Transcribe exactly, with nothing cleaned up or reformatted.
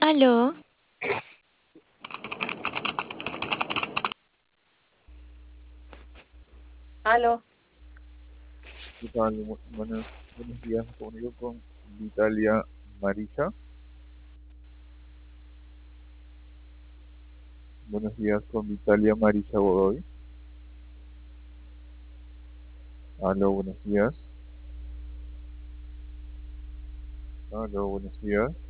Aló, Aló, ¿Qué tal? Bu- Buenos, buenos días, me comunico con Vitalia Maricha. Buenos días con Vitalia Maricha Godoy. Aló, buenos días. Aló, buenos días.